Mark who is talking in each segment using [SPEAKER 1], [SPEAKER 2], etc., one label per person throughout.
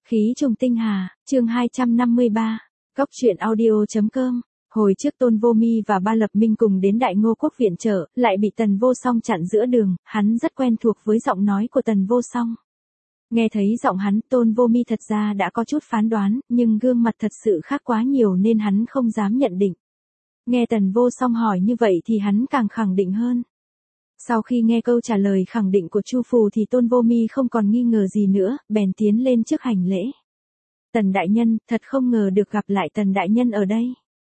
[SPEAKER 1] Khí trùng tinh hà, chương 253, Góc truyện audio.com. Hồi trước Tôn Vô Mi và Ba Lập Minh cùng đến Đại Ngô Quốc viện trợ, lại bị Tần Vô Song chặn giữa đường, hắn rất quen thuộc với giọng nói của Tần Vô Song. Nghe thấy giọng hắn, Tôn Vô Mi thật ra đã có chút phán đoán, nhưng gương mặt thật sự khác quá nhiều nên hắn không dám nhận định. Nghe Tần Vô Song hỏi như vậy thì hắn càng khẳng định hơn. Sau khi nghe câu trả lời khẳng định của Chu Phù thì Tôn Vô Mi không còn nghi ngờ gì nữa, bèn tiến lên trước hành lễ. Tần đại nhân, thật không ngờ được gặp lại Tần đại nhân ở đây.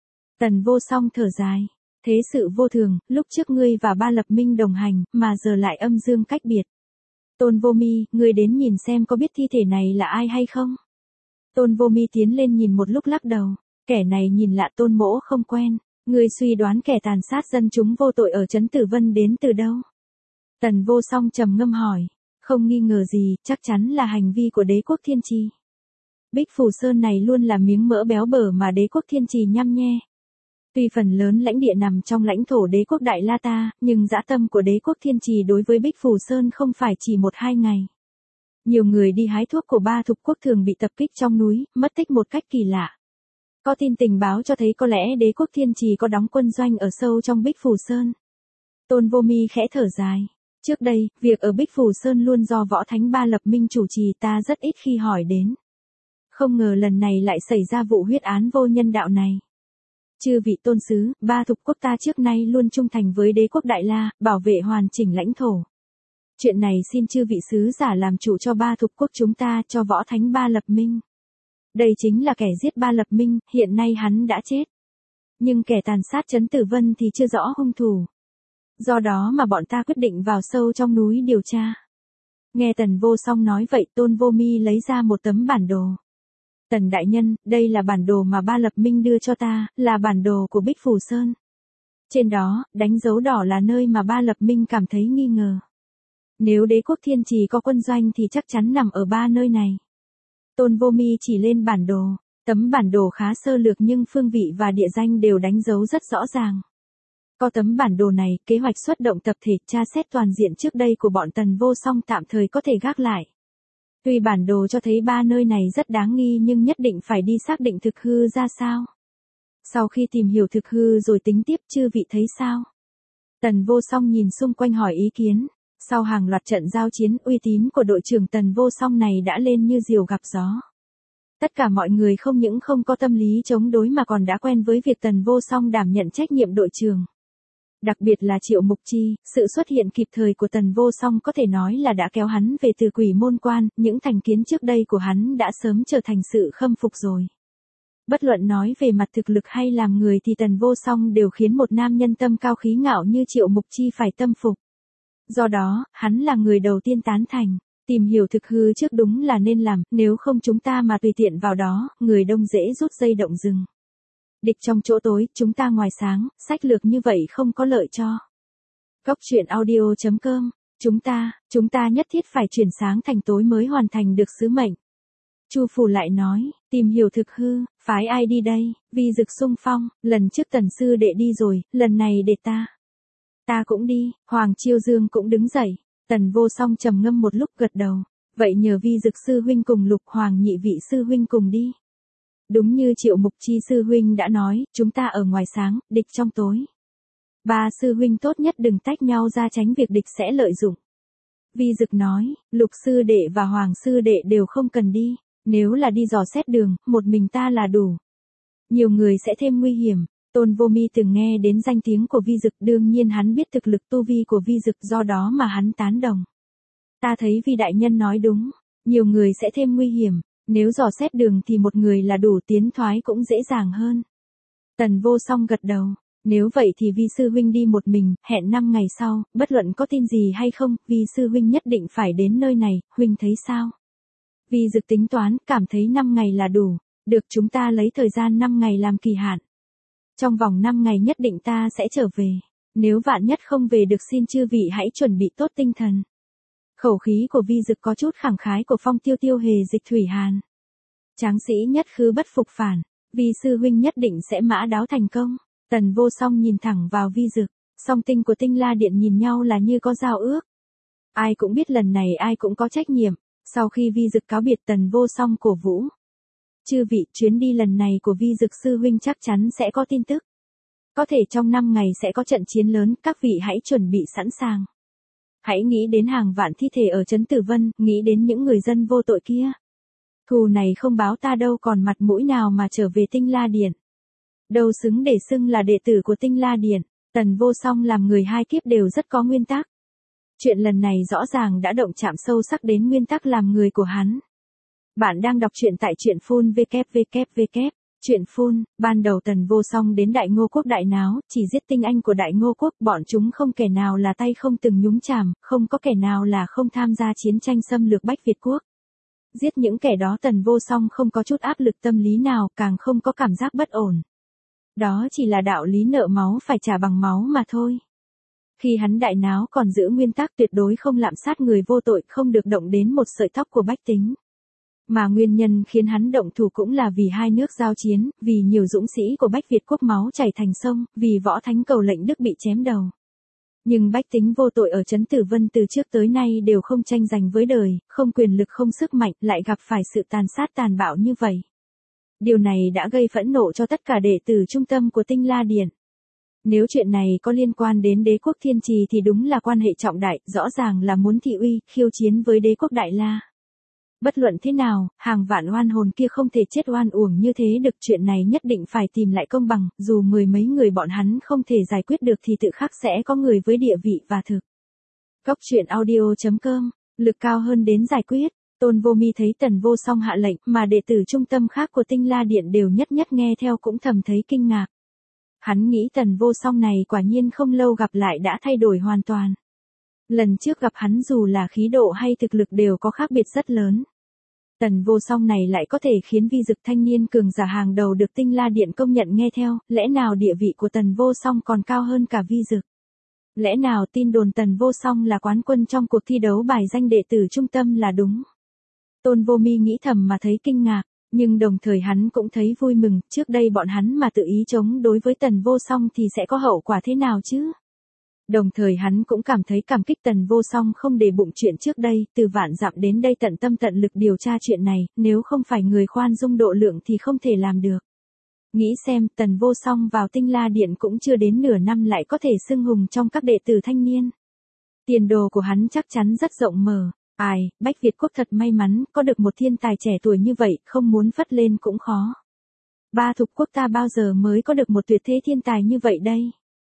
[SPEAKER 1] Tần Vô Song thở dài. Thế sự vô thường, lúc trước ngươi và Ba Lập Minh đồng hành, mà giờ lại âm dương cách biệt. Tôn Vô Mi, ngươi đến nhìn xem có biết thi thể này là ai hay không? Tôn Vô Mi tiến lên nhìn một lúc lắc đầu. Kẻ này nhìn lạ, Tôn mỗ không quen. Ngươi suy đoán kẻ tàn sát dân chúng vô tội ở trấn Tử Vân đến từ đâu? Tần Vô Song trầm ngâm hỏi. Không nghi ngờ gì, chắc chắn là hành vi của đế quốc Thiên Trì. Bích Phù Sơn này luôn là miếng mỡ béo bở mà đế quốc Thiên Trì nhăm nhe. Tuy phần lớn lãnh địa nằm trong lãnh thổ đế quốc Đại La Ta, nhưng dã tâm của đế quốc Thiên Trì đối với Bích Phù Sơn không phải chỉ 1-2 ngày. Nhiều người đi hái thuốc của Ba Thục Quốc thường bị tập kích trong núi, mất tích một cách kỳ lạ. Có tin tình báo cho thấy có lẽ đế quốc Thiên Trì có đóng quân doanh ở sâu trong Bích Phù Sơn. Tôn Vô Mi khẽ thở dài. Trước đây, việc ở Bích Phù Sơn luôn do Võ Thánh Ba Lập Minh chủ trì, ta rất ít khi hỏi đến. Không ngờ lần này lại xảy ra vụ huyết án vô nhân đạo này. Chư vị tôn sứ, Ba Thục Quốc ta trước nay luôn trung thành với đế quốc Đại La, bảo vệ hoàn chỉnh lãnh thổ. Chuyện này xin chư vị sứ giả làm chủ cho Ba Thục Quốc chúng ta, cho Võ Thánh Ba Lập Minh. Đây chính là kẻ giết Ba Lập Minh, hiện nay hắn đã chết. Nhưng kẻ tàn sát trấn Tử Vân thì chưa rõ hung thủ. Do đó mà bọn ta quyết định vào sâu trong núi điều tra. Nghe Tần Vô Song nói vậy, Tôn Vô Mi lấy ra một tấm bản đồ. Tần đại nhân, đây là bản đồ mà Ba Lập Minh đưa cho ta, là bản đồ của Bích Phù Sơn. Trên đó, đánh dấu đỏ là nơi mà Ba Lập Minh cảm thấy nghi ngờ. Nếu đế quốc Thiên Trì có quân doanh thì chắc chắn nằm ở 3 nơi này. Tôn Vô Mi chỉ lên bản đồ. Tấm bản đồ khá sơ lược nhưng phương vị và địa danh đều đánh dấu rất rõ ràng. Có tấm bản đồ này, kế hoạch xuất động tập thể tra xét toàn diện trước đây của bọn Tần Vô Song tạm thời có thể gác lại. Tuy bản đồ cho thấy 3 nơi này rất đáng nghi nhưng nhất định phải đi xác định thực hư ra sao. Sau khi tìm hiểu thực hư rồi tính tiếp, chư vị thấy sao? Tần Vô Song nhìn xung quanh hỏi ý kiến. Sau hàng loạt trận giao chiến, uy tín của đội trưởng Tần Vô Song này đã lên như diều gặp gió. Tất cả mọi người không những không có tâm lý chống đối mà còn đã quen với việc Tần Vô Song đảm nhận trách nhiệm đội trưởng. Đặc biệt là Triệu Mục Chi, sự xuất hiện kịp thời của Tần Vô Song có thể nói là đã kéo hắn về từ Quỷ Môn Quan, những thành kiến trước đây của hắn đã sớm trở thành sự khâm phục rồi. Bất luận nói về mặt thực lực hay làm người thì Tần Vô Song đều khiến một nam nhân tâm cao khí ngạo như Triệu Mục Chi phải tâm phục. Do đó, hắn là người đầu tiên tán thành, tìm hiểu thực hư trước đúng là nên làm, nếu không chúng ta mà tùy tiện vào đó, người đông dễ rút dây động rừng. Địch trong chỗ tối, chúng ta ngoài sáng, sách lược như vậy không có lợi cho. Góc truyện audio.com, chúng ta nhất thiết phải chuyển sáng thành tối mới hoàn thành được sứ mệnh. Chu Phù lại nói, tìm hiểu thực hư, phái ai đi đây? Vi Dực xung phong, lần trước Tần sư đệ đi rồi, lần này để ta. Ta cũng đi, Hoàng Chiêu Dương cũng đứng dậy. Tần Vô Song trầm ngâm một lúc gật đầu. Vậy nhờ Vi Dực sư huynh cùng Lục Hoàng nhị vị sư huynh cùng đi. Đúng như Triệu Mục Chi sư huynh đã nói, chúng ta ở ngoài sáng, địch trong tối. 3 sư huynh tốt nhất đừng tách nhau ra tránh việc địch sẽ lợi dụng. Vi Dực nói, Lục sư đệ và Hoàng sư đệ đều không cần đi. Nếu là đi dò xét đường, một mình ta là đủ. Nhiều người sẽ thêm nguy hiểm. Tôn Vô Mi từng nghe đến danh tiếng của Vi Dực, đương nhiên hắn biết thực lực tu vi của Vi Dực, do đó mà hắn tán đồng. Ta thấy Vi đại nhân nói đúng, nhiều người sẽ thêm nguy hiểm, nếu dò xét đường thì một người là đủ, tiến thoái cũng dễ dàng hơn. Tần Vô Song gật đầu, nếu vậy thì Vi sư huynh đi một mình, hẹn 5 ngày sau, bất luận có tin gì hay không, Vi sư huynh nhất định phải đến nơi này, huynh thấy sao? Vi Dực tính toán, cảm thấy 5 ngày là đủ, được, chúng ta lấy thời gian 5 ngày làm kỳ hạn. Trong vòng 5 ngày nhất định ta sẽ trở về. Nếu vạn nhất không về được xin chư vị hãy chuẩn bị tốt tinh thần. Khẩu khí của Vi Dực có chút khẳng khái của Phong Tiêu Tiêu Hề Dịch Thủy Hàn. Tráng sĩ nhất khứ bất phục phản. Vi sư huynh nhất định sẽ mã đáo thành công. Tần Vô Song nhìn thẳng vào Vi Dực. Song tinh của Tinh La Điện nhìn nhau là như có giao ước. Ai cũng biết lần này ai cũng có trách nhiệm. Sau khi Vi Dực cáo biệt Tần Vô Song cổ vũ. Chư vị, chuyến đi lần này của Vi Dực sư huynh chắc chắn sẽ có tin tức. Có thể trong 5 ngày sẽ có trận chiến lớn, các vị hãy chuẩn bị sẵn sàng. Hãy nghĩ đến hàng vạn thi thể ở Trấn Tử Vân, nghĩ đến những người dân vô tội kia. Thù này không báo ta đâu còn mặt mũi nào mà trở về Tinh La Điện. Đâu xứng để xưng là đệ tử của Tinh La Điện. Tần Vô Song làm người hai kiếp đều rất có nguyên tắc. Chuyện lần này rõ ràng đã động chạm sâu sắc đến nguyên tắc làm người của hắn. Bạn đang đọc truyện tại truyện phun www. Truyện phun, ban đầu Tần Vô Song đến Đại Ngô Quốc đại náo, chỉ giết tinh anh của Đại Ngô Quốc, bọn chúng không kẻ nào là tay không từng nhúng chàm, không có kẻ nào là không tham gia chiến tranh xâm lược Bách Việt Quốc. Giết những kẻ đó Tần Vô Song không có chút áp lực tâm lý nào, càng không có cảm giác bất ổn. Đó chỉ là đạo lý nợ máu phải trả bằng máu mà thôi. Khi hắn đại náo còn giữ nguyên tắc tuyệt đối không lạm sát người vô tội, không được động đến một sợi tóc của bách tính. Mà nguyên nhân khiến hắn động thủ cũng là vì hai nước giao chiến, vì nhiều dũng sĩ của Bách Việt Quốc máu chảy thành sông, vì Võ Thánh Cầu Lệnh Đức bị chém đầu. Nhưng bách tính vô tội ở Trấn Tử Vân từ trước tới nay đều không tranh giành với đời, không quyền lực không sức mạnh, lại gặp phải sự tàn sát tàn bạo như vậy. Điều này đã gây phẫn nộ cho tất cả đệ tử trung tâm của Tinh La Điện. Nếu chuyện này có liên quan đến đế quốc Thiên Trì thì đúng là quan hệ trọng đại, rõ ràng là muốn thị uy, khiêu chiến với đế quốc Đại La. Bất luận thế nào, hàng vạn oan hồn kia không thể chết oan uổng như thế được, chuyện này nhất định phải tìm lại công bằng, dù mười mấy người bọn hắn không thể giải quyết được thì tự khắc sẽ có người với địa vị và thực. Góc truyện audio.com, lực cao hơn đến giải quyết. Tôn Vô Mi thấy Tần Vô Song hạ lệnh, mà đệ tử trung tâm khác của Tinh La Điện đều nhất nhất nghe theo cũng thầm thấy kinh ngạc. Hắn nghĩ Tần Vô Song này quả nhiên không lâu gặp lại đã thay đổi hoàn toàn. Lần trước gặp hắn dù là khí độ hay thực lực đều có khác biệt rất lớn. Tần Vô Song này lại có thể khiến Vi Dực thanh niên cường giả hàng đầu được Tinh La Điện công nhận nghe theo, lẽ nào địa vị của Tần Vô Song còn cao hơn cả Vi Dực? Lẽ nào tin đồn Tần Vô Song là quán quân trong cuộc thi đấu bài danh đệ tử trung tâm là đúng? Tôn Vô Mi nghĩ thầm mà thấy kinh ngạc, nhưng đồng thời hắn cũng thấy vui mừng, trước đây bọn hắn mà tự ý chống đối với Tần Vô Song thì sẽ có hậu quả thế nào chứ? Đồng thời hắn cũng cảm thấy cảm kích Tần Vô Song không để bụng chuyện trước đây, từ vạn dặm đến đây tận tâm tận lực điều tra chuyện này, nếu không phải người khoan dung độ lượng thì không thể làm được. Nghĩ xem, Tần Vô Song vào Tinh La Điện cũng chưa đến nửa năm lại có thể xưng hùng trong các đệ tử thanh niên. Tiền đồ của hắn chắc chắn rất rộng mở. Ai, Bách Việt Quốc thật may mắn, có được một thiên tài trẻ tuổi như vậy, không muốn phất lên cũng khó. Ba thục quốc ta bao giờ mới có được một tuyệt thế thiên tài như vậy đây?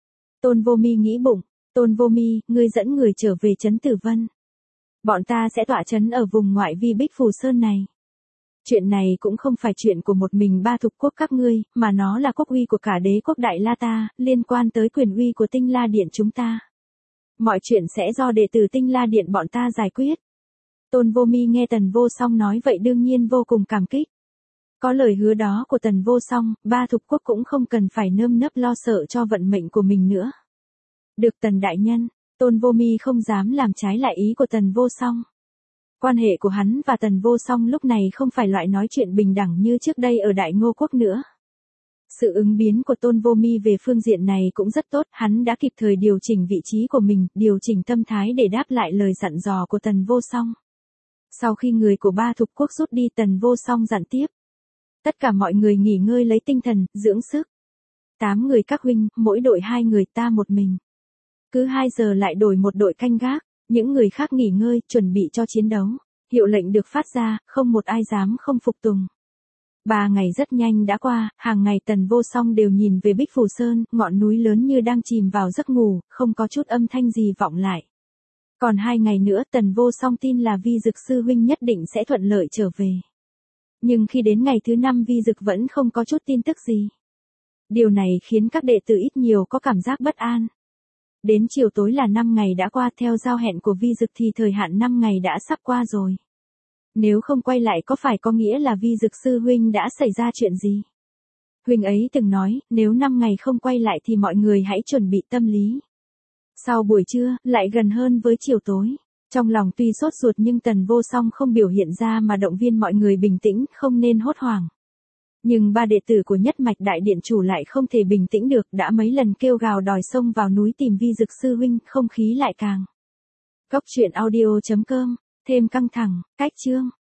[SPEAKER 1] Tôn Vô Mi nghĩ bụng, Tôn Vô Mi, ngươi dẫn người trở về Trấn Tử Vân. Bọn ta sẽ tọa trấn ở vùng ngoại vi Bích Phù Sơn này. Chuyện này cũng không phải chuyện của một mình ba thục quốc các ngươi, mà nó là quốc uy của cả đế quốc Đại La ta, liên quan tới quyền uy của Tinh La Điện chúng ta. Mọi chuyện sẽ do đệ tử Tinh La Điện bọn ta giải quyết. Tôn Vô Mi nghe Tần Vô Song nói vậy đương nhiên vô cùng cảm kích. Có lời hứa đó của Tần Vô Song, ba thục quốc cũng không cần phải nơm nớp lo sợ cho vận mệnh của mình nữa. Được Tần đại nhân, Tôn Vô Mi không dám làm trái lại ý của Tần Vô Song. Quan hệ của hắn và Tần Vô Song lúc này không phải loại nói chuyện bình đẳng như trước đây ở Đại Ngô Quốc nữa. Sự ứng biến của Tôn Vô Mi về phương diện này cũng rất tốt, hắn đã kịp thời điều chỉnh vị trí của mình, điều chỉnh tâm thái để đáp lại lời dặn dò của Tần Vô Song. Sau khi người của ba thục quốc rút đi, Tần Vô Song dặn tiếp. Tất cả mọi người nghỉ ngơi lấy tinh thần, dưỡng sức. 8 người các huynh, mỗi đội 2 người, ta một mình. Cứ 2 giờ lại đổi một đội canh gác, những người khác nghỉ ngơi, chuẩn bị cho chiến đấu. Hiệu lệnh được phát ra, không một ai dám không phục tùng. 3 ngày rất nhanh đã qua, hàng ngày Tần Vô Song đều nhìn về Bích Phù Sơn, ngọn núi lớn như đang chìm vào giấc ngủ, không có chút âm thanh gì vọng lại. Còn 2 ngày nữa Tần Vô Song tin là Vi Dực sư huynh nhất định sẽ thuận lợi trở về. Nhưng khi đến ngày thứ 5 Vi Dực vẫn không có chút tin tức gì. Điều này khiến các đệ tử ít nhiều có cảm giác bất an. Đến chiều tối là 5 ngày đã qua, theo giao hẹn của Vi Dực thì thời hạn 5 ngày đã sắp qua rồi. Nếu không quay lại có phải có nghĩa là Vi Dực sư huynh đã xảy ra chuyện gì? Huynh ấy từng nói, nếu 5 ngày không quay lại thì mọi người hãy chuẩn bị tâm lý. Sau buổi trưa, lại gần hơn với chiều tối. Trong lòng tuy sốt ruột nhưng Tần Vô Song không biểu hiện ra mà động viên mọi người bình tĩnh, không nên hốt hoảng. Nhưng ba đệ tử của Nhất Mạch Đại Điện chủ lại không thể bình tĩnh được, đã mấy lần kêu gào đòi xông vào núi tìm Vi Dực sư huynh, không khí lại càng. Góc truyện audio.com thêm căng thẳng, cách chương.